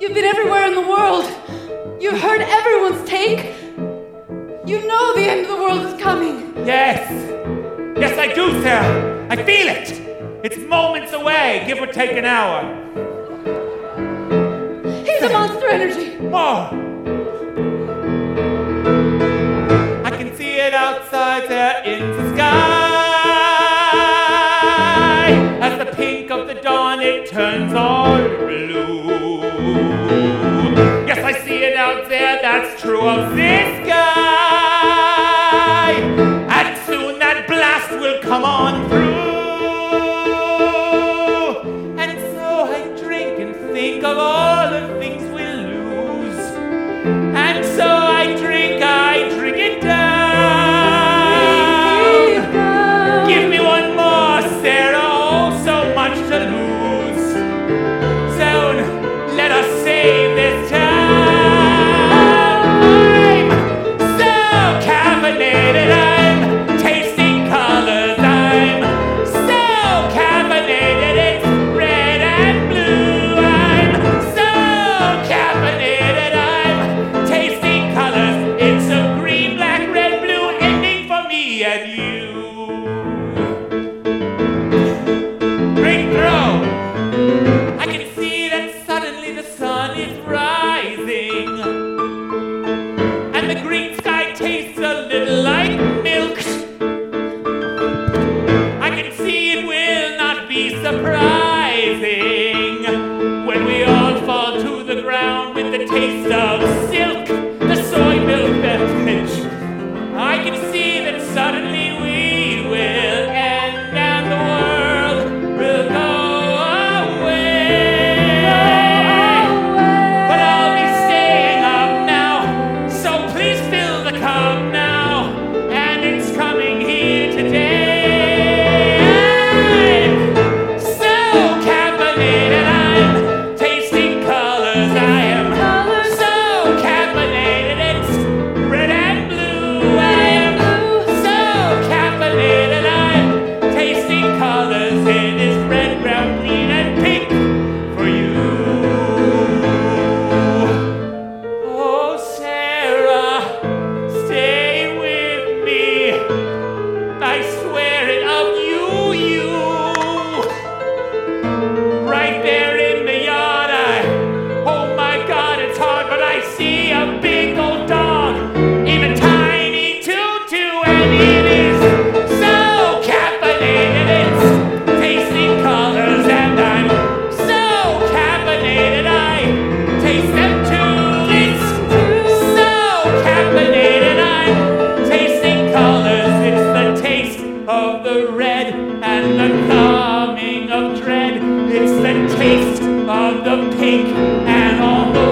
You've been everywhere in the world. You've heard everyone's take. You know the end of the world is coming. Yes. Yes, I do, Sarah. I feel it. It's moments away, give or take an hour. He's a monster energy. More. I can see it outside there in the sky. As the pink of the dawn, it turns all blue. Yes, I see it out there, that's true of this guy. And soon that blast will come on through. And so I drink and think of all the things we'll lose. And so I drink it down. Give me one more, Sarah, oh, so much to lose. So let us save this time. I'm so caffeinated, I'm tasting colors. I'm so caffeinated, it's red and blue. I'm so caffeinated, I'm tasting colors. It's a green, black, red, blue ending for me and you. Breakthrough! I can see that suddenly the sun is rising, and the green sky tastes a little like milk. I can see it will not be surprising when we all fall to the ground with the taste of silk, the soy milk beverage. I can see that suddenly we will end and the world will go away. But I'll be staying up now, so please fill the cup now, and it's coming here today. I'm so caffeinated, I'm tasting colors. I am so caffeinated, it's red and blue. I am so caffeinated, I'm tasting colors. It is red, brown, green, and pink for you. Oh, Sarah, stay with me. I swear it of you. Right there in the yard, oh my God, it's hard, but I see a big old dog in a tiny tutu, and it is so caffeinated, it's tasting colors, and I'm so caffeinated, I taste them too. It's so caffeinated, I'm tasting colors. It's the taste of the red and the coming of dread. It's the taste of the pink and all the